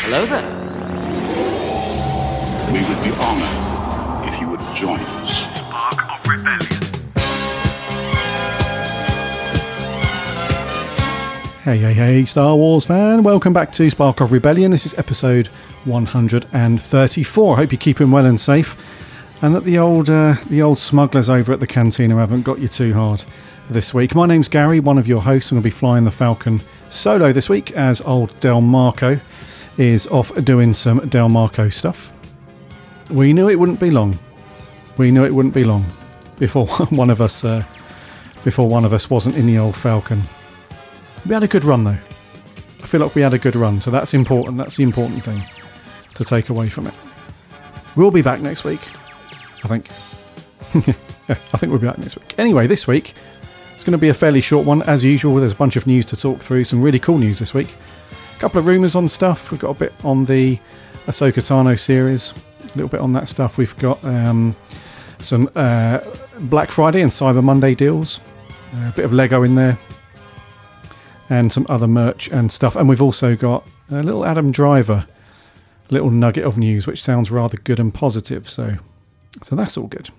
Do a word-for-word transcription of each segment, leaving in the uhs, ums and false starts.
Hello there. We would be honored if you would join us. Spark of Rebellion. Hey, hey, hey, Star Wars fan. Welcome back to Spark of Rebellion. This is episode one hundred thirty-four. I hope you're keeping well and safe, and that the old uh, the old smugglers over at the cantina haven't got you too hard this week. My name's Gary, one of your hosts, and I'll be flying the Falcon solo this week as old Del Marco is off doing some Del Marco stuff. We knew it wouldn't be long. We knew it wouldn't be long before one of us uh, before one of us wasn't in the old Falcon. We had a good run though. I feel like we had a good run, so that's important. That's the important thing to take away from it. We'll be back next week, I think. Yeah, I think we'll be back next week. Anyway, this week it's going to be a fairly short one as usual. There's a bunch of news to talk through. Some really cool news this week. A couple of rumours on stuff. We've got a bit on the Ahsoka Tano series. A little bit on that stuff. We've got um, some uh, Black Friday and Cyber Monday deals. Uh, a bit of Lego in there. And some other merch and stuff. And we've also got a little Adam Driver little nugget of news, which sounds rather good and positive. So so that's all good.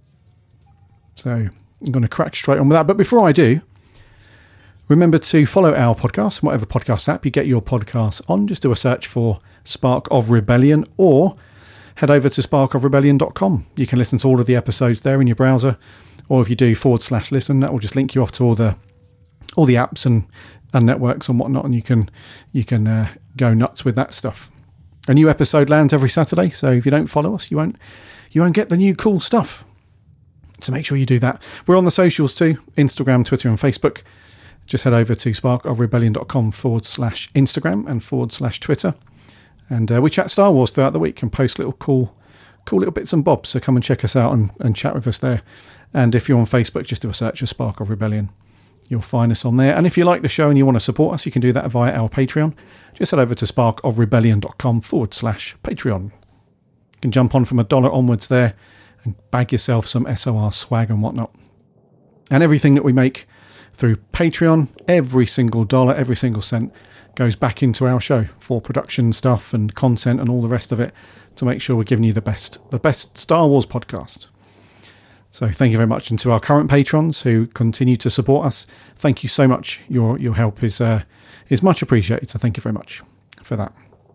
So I'm going to crack straight on with that. But before I do, remember to follow our podcast, whatever podcast app you get your podcasts on. Just do a search for Spark of Rebellion or head over to spark of rebellion dot com. You can listen to all of the episodes there in your browser. Or if you do forward slash listen, that will just link you off to all the all the apps and and networks and whatnot, and you can you can uh, go nuts with that stuff. A new episode lands every Saturday, so if you don't follow us, you won't you won't get the new cool stuff. So make sure you do that. We're on the socials too: Instagram, Twitter, and Facebook. Just head over to spark of rebellion dot com forward slash Instagram and forward slash Twitter, and uh, we chat Star Wars throughout the week and post little cool cool little bits and bobs. So come and check us out and, and chat with us there. And if you're on Facebook, just do a search for Spark of Rebellion. You'll find us on there. And if you like the show and you want to support us, you can do that via our Patreon. Just head over to spark of rebellion dot com forward slash Patreon. You can jump on from a dollar onwards there and bag yourself some S O R swag and whatnot. And everything that we make through Patreon, every single dollar, every single cent goes back into our show for production stuff and content and all the rest of it to make sure we're giving you the best, the best Star Wars podcast. So thank you very much. And to our current patrons who continue to support us, thank you so much. Your your help is uh, is much appreciated. So thank you very much for that.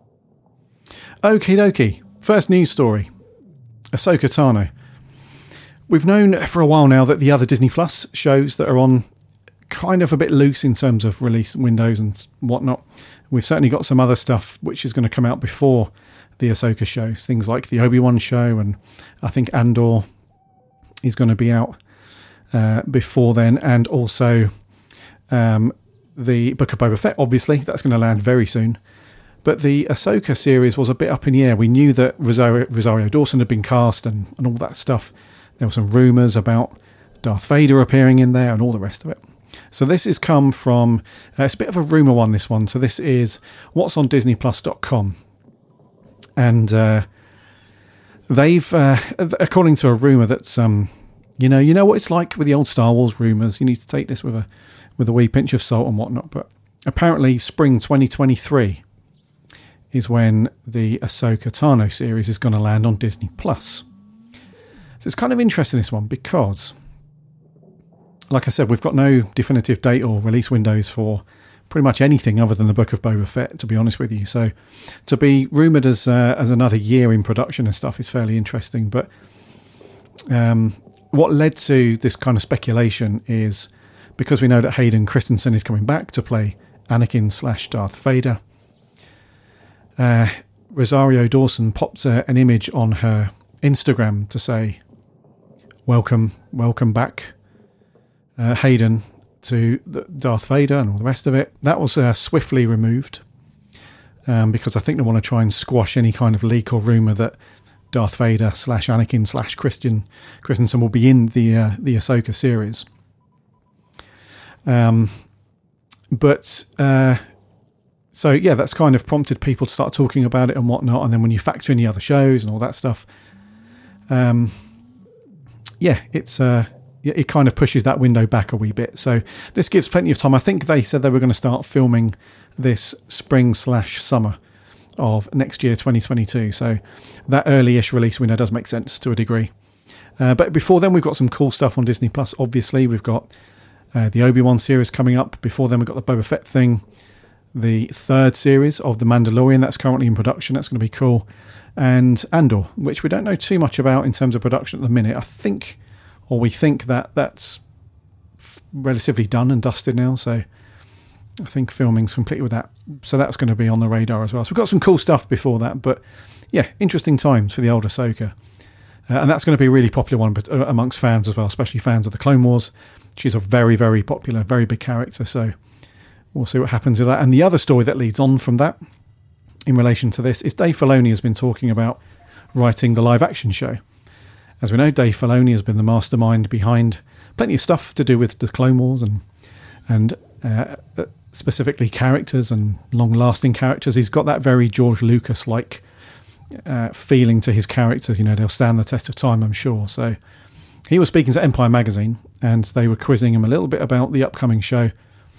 Okie dokie. First news story. Ahsoka Tano. We've known for a while now that the other Disney Plus shows that are on kind of a bit loose in terms of release windows and whatnot. We've certainly got some other stuff which is going to come out before the Ahsoka shows. Things like the Obi-Wan show, and I think Andor is going to be out uh, before then, and also um, the Book of Boba Fett, obviously, that's going to land very soon. But the Ahsoka series was a bit up in the air. We knew that Rosario, Rosario Dawson had been cast and, and all that stuff. There were some rumours about Darth Vader appearing in there and all the rest of it. So this has come from, uh, it's a bit of a rumour one, this one. So this is what's on disney plus dot com. And uh, they've, uh, according to a rumour that's, um, you know, you know what it's like with the old Star Wars rumours. You need to take this with a with a wee pinch of salt and whatnot. But apparently spring twenty twenty-three is when the Ahsoka Tano series is going to land on Disney Plus. So it's kind of interesting, this one, because, like I said, we've got no definitive date or release windows for pretty much anything other than the Book of Boba Fett, to be honest with you. So to be rumoured as uh, as another year in production and stuff is fairly interesting. But um, what led to this kind of speculation is because we know that Hayden Christensen is coming back to play Anakin slash Darth Vader. Uh, Rosario Dawson popped uh, an image on her Instagram to say, welcome, welcome back, uh, Hayden, to Darth Vader and all the rest of it. That was uh, swiftly removed um, because I think they want to try and squash any kind of leak or rumour that Darth Vader slash Anakin slash Christian Christensen will be in the uh, the Ahsoka series. Um, but uh, so yeah, that's kind of prompted people to start talking about it and whatnot. And then when you factor in the other shows and all that stuff, um, yeah, it's uh, it kind of pushes that window back a wee bit. So this gives plenty of time. I think they said they were going to start filming this spring slash summer of next year, twenty twenty-two. So that early-ish release window does make sense to a degree. Uh, but before then, we've got some cool stuff on Disney Plus. Obviously, we've got uh, the Obi-Wan series coming up. Before then, we've got the Boba Fett thing. The third series of The Mandalorian, that's currently in production. That's going to be cool. And Andor, which we don't know too much about in terms of production at the minute. I think, or we think that that's f- relatively done and dusted now. So I think filming's complete with that. So that's going to be on the radar as well. So we've got some cool stuff before that. But yeah, interesting times for the old Ahsoka. Uh, and that's going to be a really popular one but, uh, amongst fans as well, especially fans of the Clone Wars. She's a very, very popular, very big character. So we'll see what happens with that. And the other story that leads on from that in relation to this is Dave Filoni has been talking about writing the live action show. As we know, Dave Filoni has been the mastermind behind plenty of stuff to do with the Clone Wars and and uh, specifically characters and long-lasting characters. He's got that very George Lucas-like uh, feeling to his characters. You know, they'll stand the test of time, I'm sure. So he was speaking to Empire Magazine, and they were quizzing him a little bit about the upcoming show.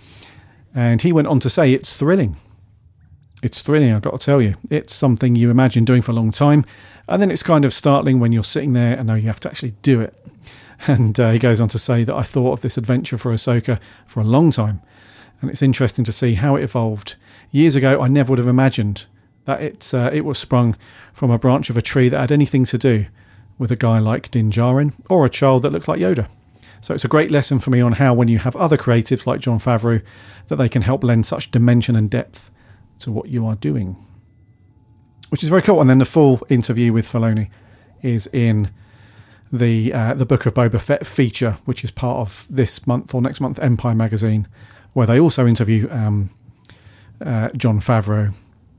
And he went on to say it's thrilling. It's thrilling, I've got to tell you. It's something you imagine doing for a long time, and then it's kind of startling when you're sitting there and know you have to actually do it. And uh, he goes on to say that I thought of this adventure for Ahsoka for a long time, and it's interesting to see how it evolved. Years ago, I never would have imagined that it, uh, it was sprung from a branch of a tree that had anything to do with a guy like Din Djarin or a child that looks like Yoda. So it's a great lesson for me on how when you have other creatives like Jon Favreau, that they can help lend such dimension and depth to what you are doing, which is very cool. And then the full interview with Filoni is in the uh, the Book of Boba Fett feature, which is part of this month or next month Empire Magazine, where they also interview um, uh, Jon Favreau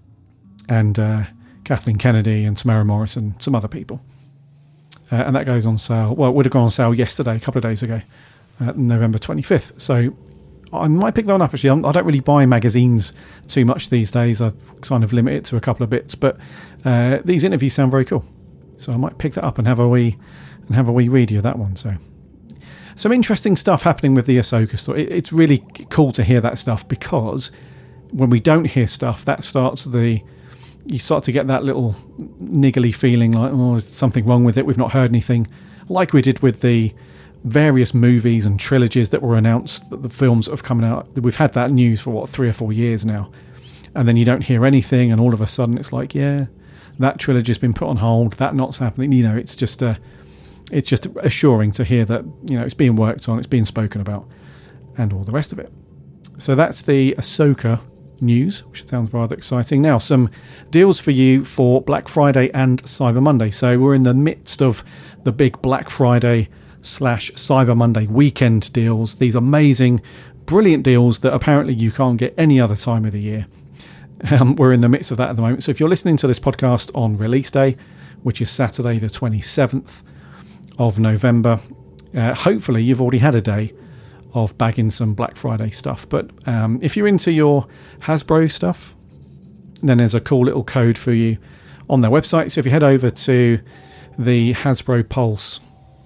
and uh, Kathleen Kennedy and Tamara Morrison, some other people. Uh, and that goes on sale. Well, it would have gone on sale yesterday, a couple of days ago, uh, November twenty-fifth. So I might pick that one up, actually. I'm, I don't really buy magazines too much these days. I've kind of limited it to a couple of bits. But uh, these interviews sound very cool. So I might pick that up and have a wee, and have a wee read of that one. So some interesting stuff happening with the Ahsoka story. It, it's really cool to hear that stuff, because when we don't hear stuff, that starts the... You start to get that little niggly feeling like, oh, is something wrong with it? We've not heard anything. Like we did with the various movies and trilogies that were announced, that the films that have come out. We've had that news for, what, three or four years now. And then you don't hear anything, and all of a sudden it's like, yeah, that trilogy's been put on hold, that not's happening. You know, it's just uh, it's just assuring to hear that, you know, it's being worked on, it's being spoken about, and all the rest of it. So that's the Ahsoka news, which sounds rather exciting. Now, some deals for you for Black Friday and Cyber Monday. So we're in the midst of the big Black Friday slash Cyber Monday weekend deals. These amazing, brilliant deals that apparently you can't get any other time of the year. Um, we're in the midst of that at the moment. So if you're listening to this podcast on release day, which is Saturday the twenty-seventh of November, uh, hopefully you've already had a day of bagging some Black Friday stuff. But um, if you're into your Hasbro stuff, then there's a cool little code for you on their website. So if you head over to the Hasbro Pulse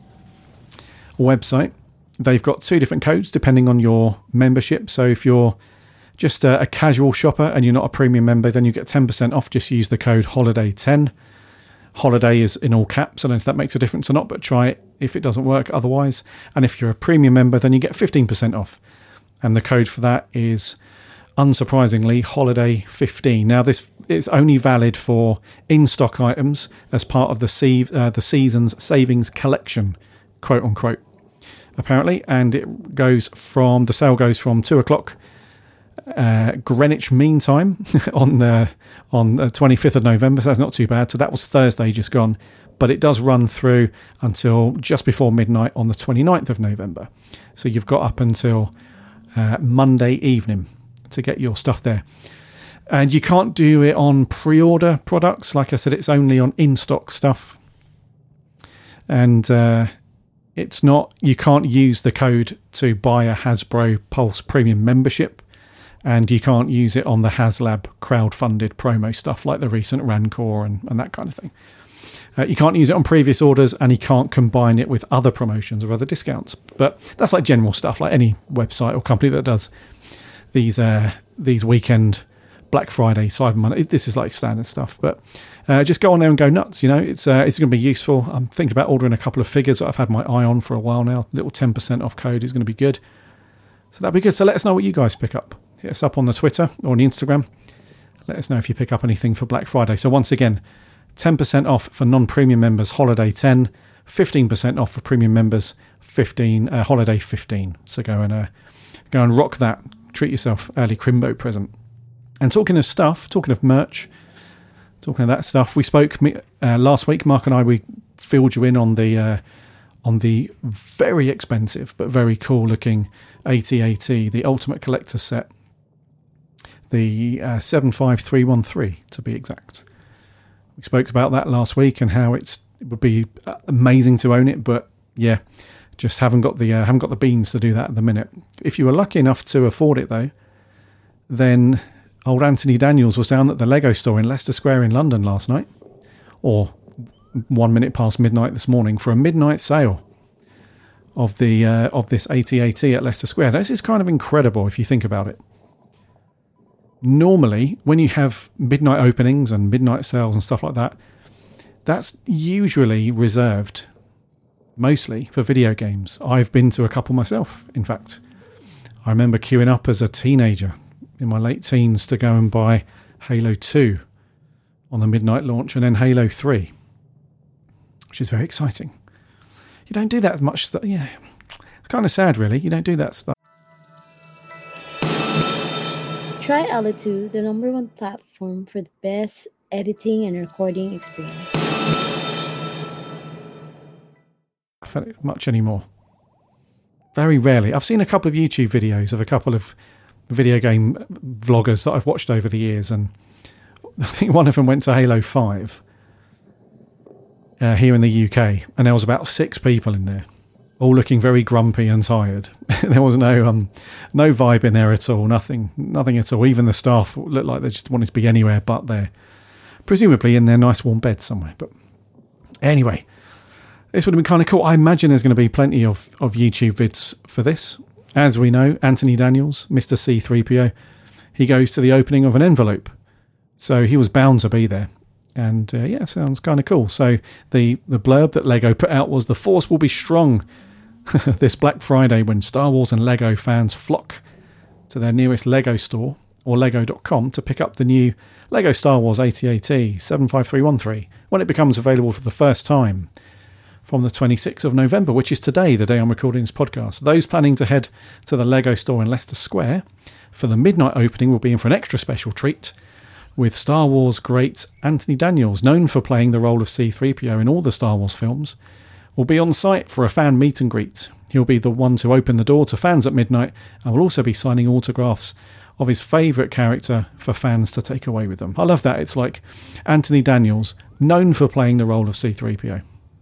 website, they've got two different codes depending on your membership. So if you're just a, a casual shopper and you're not a premium member, then you get ten percent off. Just use the code holiday ten. Holiday is in all caps. I don't know if that makes a difference or not, but try it if it doesn't work otherwise. And if you're a premium member, then you get fifteen percent off. And the code for that is, unsurprisingly, holiday fifteen. Now, this is only valid for in-stock items as part of the, se- uh, the season's savings collection, quote unquote, apparently. And it goes from, the sale goes from two o'clock uh, Greenwich Mean Time on the on the twenty-fifth of November, so that's not too bad. So that was Thursday just gone, but it does run through until just before midnight on the twenty-ninth of November. So you've got up until uh, Monday evening to get your stuff there. And you can't do it on pre-order products. Like I said, it's only on in-stock stuff. And uh, it's not, you can't use the code to buy a Hasbro Pulse Premium membership. And you can't use it on the HasLab crowd-funded promo stuff like the recent Rancor and, and that kind of thing. Uh, you can't use it on previous orders, and you can't combine it with other promotions or other discounts. But that's like general stuff, like any website or company that does these uh, these weekend Black Friday, Cyber Monday. This is like standard stuff, but uh, just go on there and go nuts. You know, it's uh, it's going to be useful. I'm thinking about ordering a couple of figures that I've had my eye on for a while now. Little ten percent off code is going to be good. So that'd be good. So let us know what you guys pick up. Hit us up on the Twitter or on the Instagram. Let us know if you pick up anything for Black Friday. So once again, ten percent off for non-premium members, Holiday ten, fifteen percent off for premium members, fifteen uh, Holiday fifteen. So go and uh, go and rock that. Treat yourself, early Crimbo present. And talking of stuff, talking of merch, talking of that stuff, we spoke uh, last week. Mark and I, we filled you in on the uh, on the very expensive but very cool looking A T A T, the Ultimate Collector set, the uh, seven five three one three to be exact. We spoke about that last week and how it's, it would be amazing to own it, but yeah, just haven't got the uh, haven't got the beans to do that at the minute. If you were lucky enough to afford it though, then old Anthony Daniels was down at the Lego store in Leicester Square in London last night, or one minute past midnight this morning, for a midnight sale of the uh, of this A T A T at Leicester Square. This is kind of incredible if you think about it. Normally, when you have midnight openings and midnight sales and stuff like that, that's usually reserved mostly for video games. I've been to a couple myself, in fact. I remember queuing up as a teenager in my late teens to go and buy Halo two on the midnight launch, and then Halo three, which is very exciting. You don't do that as much stuff. Yeah, it's kind of sad, really. You don't do that stuff. Try Alitu, the number one platform for the best editing and recording experience. I felt it much anymore. Very rarely. I've seen a couple of YouTube videos of a couple of video game vloggers that I've watched over the years, and I think one of them went to Halo five uh, here in the U K, and there was about six people in there, all looking very grumpy and tired. There was no um, no vibe in there at all, nothing, nothing at all. Even the staff looked like they just wanted to be anywhere but there, presumably in their nice warm bed somewhere. But anyway, this would have been kind of cool. I imagine there's going to be plenty of, of YouTube vids for this. As we know, Anthony Daniels, Mister C three P O, he goes to the opening of an envelope. So he was bound to be there. And uh, yeah, sounds kind of cool. So the, the blurb that Lego put out was, "The Force will be strong this Black Friday when Star Wars and Lego fans flock to their nearest Lego store or lego dot com to pick up the new Lego Star Wars A T A T seven five three one three when it becomes available for the first time from the twenty-sixth of November, which is today, the day I'm recording this podcast. Those planning to head to the Lego store in Leicester Square for the midnight opening will be in for an extra special treat with Star Wars great Anthony Daniels, known for playing the role of C three P O in all the Star Wars films, will be on site for a fan meet and greet. He'll be the one to open the door to fans at midnight and will also be signing autographs of his favourite character for fans to take away with them. I love that. It's like Anthony Daniels, known for playing the role of C three P O.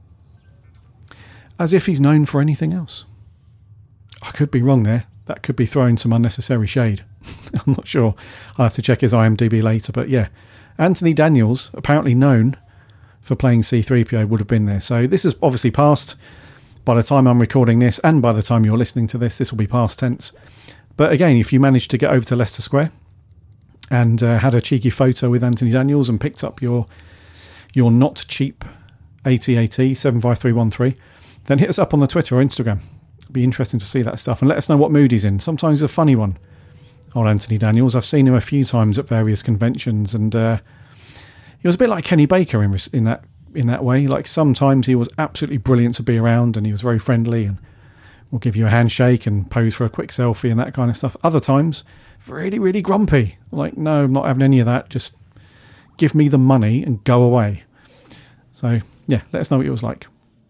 As if he's known for anything else. I could be wrong there. That could be throwing some unnecessary shade. I'm not sure. I'll have to check his I M D B later. But yeah, Anthony Daniels, apparently known for playing C three P O, would have been there. So this is obviously past. By the time I'm recording this, and by the time you're listening to this, this will be past tense. But again, if you managed to get over to Leicester Square and uh, had a cheeky photo with Anthony Daniels and picked up your your not cheap A T A T seven five three one three, then hit us up on the Twitter or Instagram. It'd be interesting to see that stuff, and let us know what mood he's in. Sometimes he's a funny one, old Anthony Daniels. I've seen him a few times at various conventions, and uh, he was a bit like Kenny Baker in in that in that way. Like, sometimes he was absolutely brilliant to be around, and he was very friendly and will give you a handshake and pose for a quick selfie and that kind of stuff. Other times, really, really grumpy. Like, no, I'm not having any of that. Just give me the money and go away. So, yeah, let us know what it was like.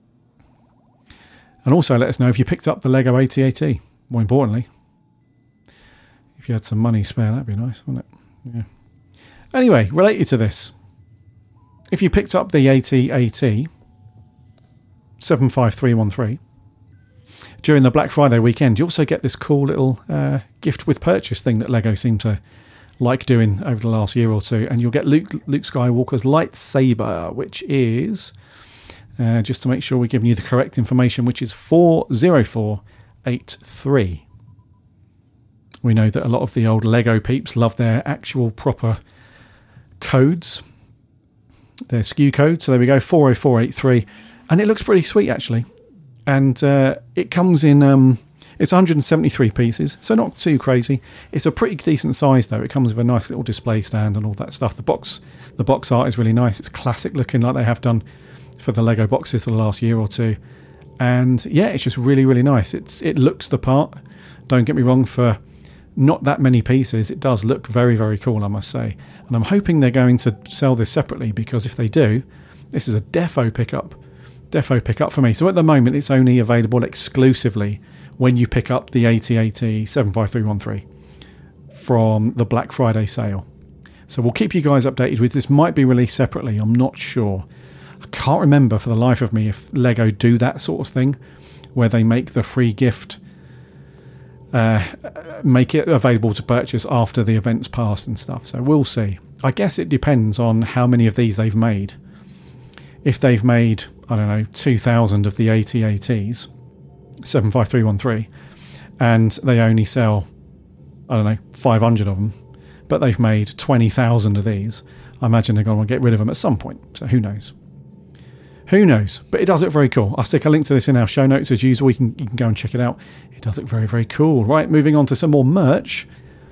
And also let us know if you picked up the Lego A T A T. More importantly, if you had some money spare, that'd be nice, wouldn't it? Yeah. Anyway, related to this, if you picked up the A T A T seven five three one three during the Black Friday weekend, you also get this cool little uh, gift with purchase thing that Lego seem to like doing over the last year or two, and you'll get Luke, Luke Skywalker's lightsaber, which is, uh, just to make sure we're giving you the correct information, which is four zero four eight three. We know that a lot of the old Lego peeps love their actual proper codes, their S K U code. So there we go, four oh four eight three. And it looks pretty sweet, actually. And uh, it comes in, um, it's one hundred seventy-three pieces, so not too crazy. It's a pretty decent size, though. It comes with a nice little display stand and all that stuff. The box, the box art is really nice. It's classic looking, like they have done for the Lego boxes for the last year or two. And yeah, it's just really, really nice. It's It looks the part. Don't get me wrong, for not that many pieces, it does look very, very cool, I must say. And I'm hoping they're going to sell this separately, because if they do, this is a defo pickup. Defo pickup for me. So at the moment, it's only available exclusively when you pick up the eighty eighty seven five three one three from the Black Friday sale. So we'll keep you guys updated with this. Might be released separately, I'm not sure. I can't remember for the life of me if Lego do that sort of thing, where they make the free gift, uh, make it available to purchase after the event's passed and stuff. So we'll see. I guess it depends on how many of these they've made. If they've made, I don't know, two thousand of the eighty eighties, seven five three one three, and they only sell, I don't know, five hundred of them, but they've made twenty thousand of these, I imagine they're going to get rid of them at some point. So who knows? Who knows? But it does look very cool. I'll stick a link to this in our show notes as usual. You can, you can go and check it out. It does look very, very cool. Right, moving on to some more merch.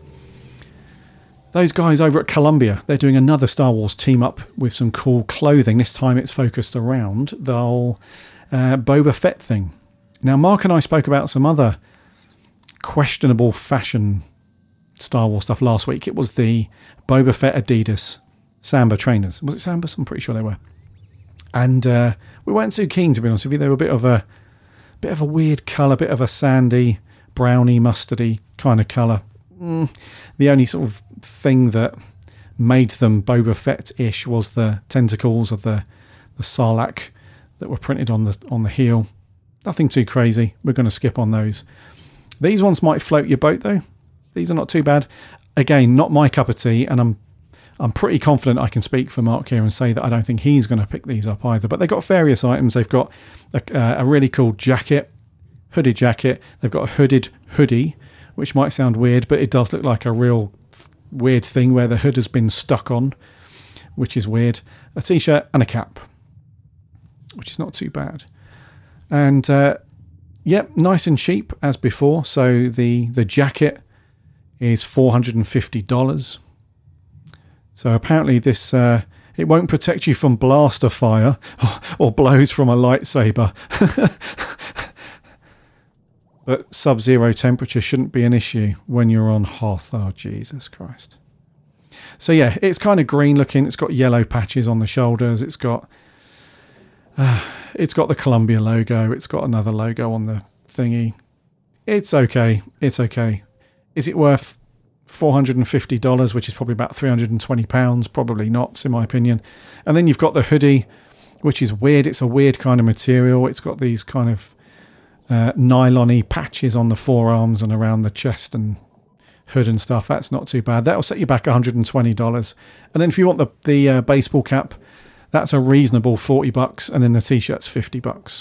Those guys over at Columbia, they're doing another Star Wars team up with some cool clothing. This time it's focused around the whole uh, Boba Fett thing. Now, Mark and I spoke about some other questionable fashion Star Wars stuff last week. It was the Boba Fett Adidas Samba trainers. Was it Sambas? I'm pretty sure they were. And uh, we weren't too keen, to be honest with you. They were a bit of a bit of a weird colour, bit of a sandy, browny, mustardy kind of colour. Mm, the only sort of thing that made them Boba Fett-ish was the tentacles of the, the Sarlacc that were printed on the on the heel. Nothing too crazy. We're going to skip on those. These ones might float your boat, though. These are not too bad. Again, not my cup of tea, and I'm I'm pretty confident I can speak for Mark here and say that I don't think he's going to pick these up either. But they've got various items. They've got a, uh, a really cool jacket, hooded jacket. They've got a hooded hoodie, which might sound weird, but it does look like a real weird thing where the hood has been stuck on, which is weird. A t-shirt and a cap, which is not too bad. And uh, yep, nice and cheap as before. So the, the jacket is four hundred fifty dollars. So apparently this uh, it won't protect you from blaster fire or, or blows from a lightsaber. But sub-zero temperature shouldn't be an issue when you're on Hoth. Oh, Jesus Christ. So yeah, it's kind of green looking. It's got yellow patches on the shoulders. It's got uh, it's got the Columbia logo. It's got another logo on the thingy. It's okay. It's okay. Is it worth four hundred fifty dollars, which is probably about three hundred twenty pounds? Probably not, in my opinion. And then you've got the hoodie, which is weird. It's a weird kind of material. It's got these kind of uh, nylon-y patches on the forearms and around the chest and hood and stuff. That's not too bad. That'll set you back one hundred twenty dollars. And then if you want the, the uh, baseball cap, that's a reasonable forty bucks. And then the t-shirt's fifty bucks.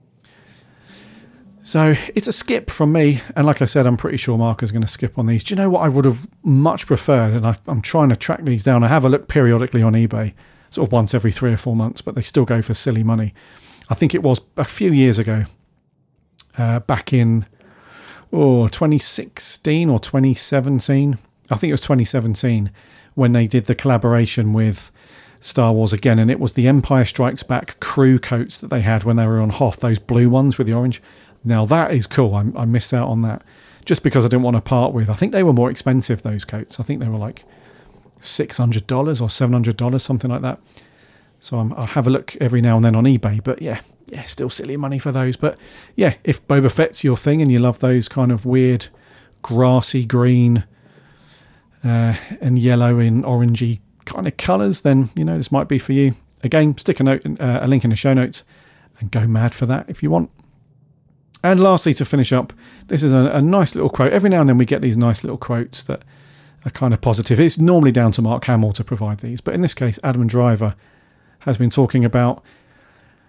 So it's a skip from me. And like I said, I'm pretty sure Mark is going to skip on these. Do you know what I would have much preferred? And I, I'm trying to track these down. I have a look periodically on eBay, sort of once every three or four months, but they still go for silly money. I think it was a few years ago, uh, back in oh, twenty sixteen or twenty seventeen. I think it was twenty seventeen when they did the collaboration with Star Wars again. And it was the Empire Strikes Back crew coats that they had when they were on Hoth, those blue ones with the orange. Now that is cool. I, I missed out on that just because I didn't want to part with. I think they were more expensive, those coats. I think they were like six hundred dollars or seven hundred dollars, something like that. So I'm, I'll have a look every now and then on eBay. But yeah, yeah, still silly money for those. But yeah, if Boba Fett's your thing and you love those kind of weird grassy green uh, and yellow and orangey kind of colours, then, you know, this might be for you. Again, stick a note, uh, a link in the show notes and go mad for that if you want. And lastly, to finish up, this is a, a nice little quote. Every now and then we get these nice little quotes that are kind of positive. It's normally down to Mark Hamill to provide these, but in this case, Adam Driver has been talking about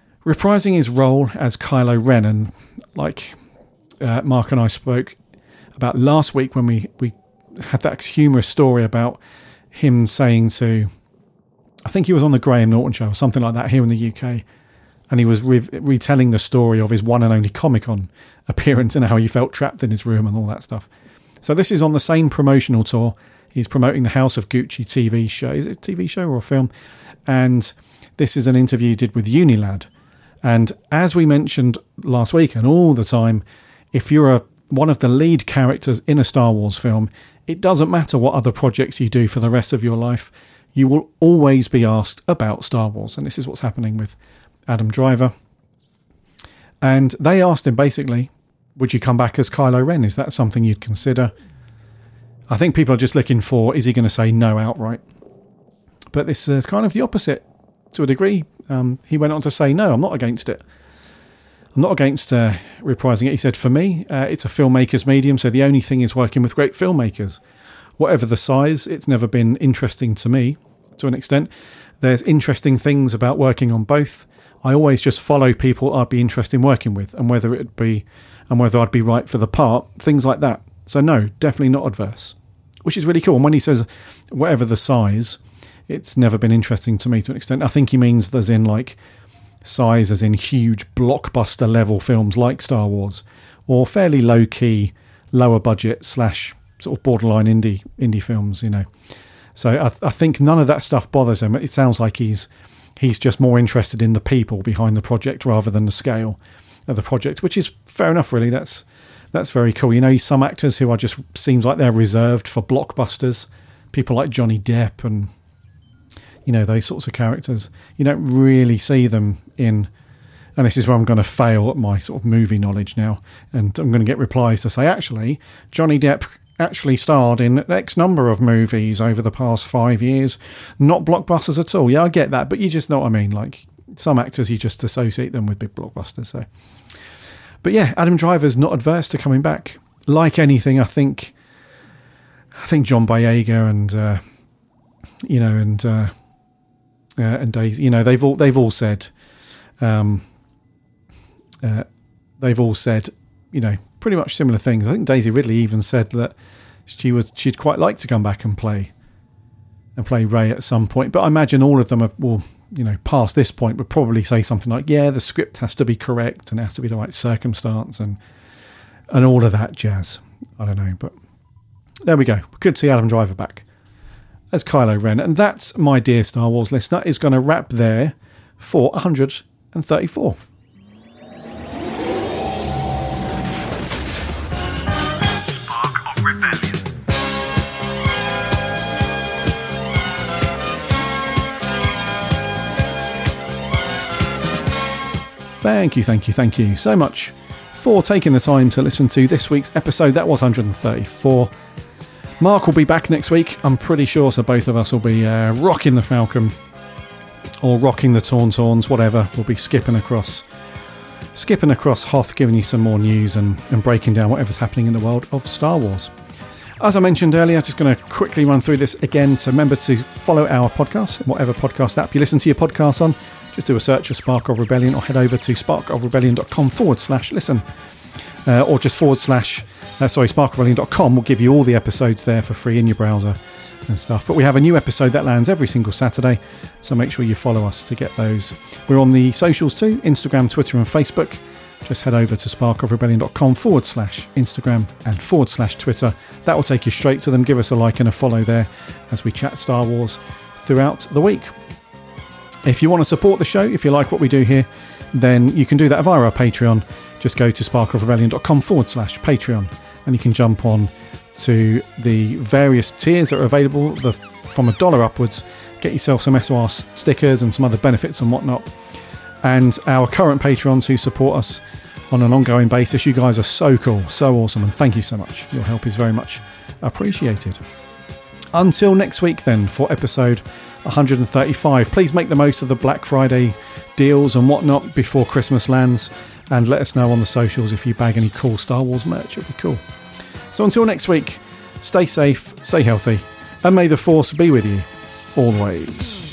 reprising his role as Kylo Ren. And like uh, Mark and I spoke about last week when we, we had that humorous story about him saying to, I think he was on the Graham Norton show or something like that here in the U K, and he was re- retelling the story of his one and only Comic-Con appearance and how he felt trapped in his room and all that stuff. So this is on the same promotional tour. He's promoting the House of Gucci T V show. Is it a T V show or a film? And this is an interview he did with Unilad. And as we mentioned last week and all the time, if you're a, one of the lead characters in a Star Wars film, it doesn't matter what other projects you do for the rest of your life. You will always be asked about Star Wars. And this is what's happening with Adam Driver. And they asked him basically, would you come back as Kylo Ren? Is that something you'd consider? I think people are just looking for, is he going to say no outright? But this is kind of the opposite to a degree. Um, he went on to say, no, I'm not against it. I'm not against uh, reprising it. He said, for me, uh, it's a filmmaker's medium, so the only thing is working with great filmmakers. Whatever the size, it's never been interesting to me, to an extent. There's interesting things about working on both. I always just follow people I'd be interested in working with, and whether it'd be, and whether I'd be right for the part, things like that. So no, definitely not adverse, which is really cool. And when he says whatever the size, it's never been interesting to me to an extent. I think he means there's in like size as in huge blockbuster level films like Star Wars, or fairly low key, lower budget slash sort of borderline indie indie films, you know. So I, th- I think none of that stuff bothers him. It sounds like he's he's just more interested in the people behind the project rather than the scale of the project, which is fair enough, really. That's that's very cool. You know, some actors who are just seems like they're reserved for blockbusters, people like Johnny Depp and, you know, those sorts of characters. You don't really see them in, and this is where I'm going to fail at my sort of movie knowledge now, and I'm going to get replies to say, actually, Johnny Depp actually starred in X number of movies over the past five years, not blockbusters at all. Yeah, I get that, but you just know what I mean. Like, some actors, you just associate them with big blockbusters. So, but yeah, Adam Driver's not adverse to coming back. Like anything, I think, I think John Boyega and uh, you know, and uh, uh, and Daisy, you know, they've all they've all said, um, uh, they've all said, you know, pretty much similar things. I think Daisy Ridley even said that she was she'd quite like to come back and play and play Rey at some point. But I imagine all of them have, will, you know, past this point would probably say something like, yeah, the script has to be correct and it has to be the right circumstance and and all of that jazz. I don't know, but there we go. Good to see Adam Driver back as Kylo Ren. And that's, my dear Star Wars listener, is going to wrap there for one hundred thirty-four. Thank you, thank you, thank you so much for taking the time to listen to this week's episode. That was one hundred thirty-four. Mark will be back next week, I'm pretty sure, so both of us will be uh, rocking the Falcon or rocking the Tauntauns, whatever. We'll be skipping across skipping across Hoth, giving you some more news and, and breaking down whatever's happening in the world of Star Wars. As I mentioned earlier, just going to quickly run through this again. So remember to follow our podcast, whatever podcast app you listen to your podcasts on. Just do a search for Spark of Rebellion or head over to sparkofrebellion.com forward slash listen. Uh, or just forward slash, uh, sorry, spark of rebellion dot com will give you all the episodes there for free in your browser and stuff. But we have a new episode that lands every single Saturday, so make sure you follow us to get those. We're on the socials too, Instagram, Twitter and Facebook. Just head over to sparkofrebellion.com forward slash Instagram and forward slash Twitter. That will take you straight to them. Give us a like and a follow there as we chat Star Wars throughout the week. If you want to support the show, if you like what we do here, then you can do that via our Patreon. Just go to sparkofrebellion.com forward slash Patreon and you can jump on to the various tiers that are available the, from a dollar upwards. Get yourself some S O R stickers and some other benefits and whatnot. And our current patrons who support us on an ongoing basis, you guys are so cool, so awesome, and thank you so much. Your help is very much appreciated. Until next week then, for episode one hundred thirty-five, please make the most of the Black Friday deals and whatnot before Christmas lands, and let us know on the socials if you bag any cool Star Wars merch. It'd be cool. So until next week, stay safe, stay healthy, and may the Force be with you always.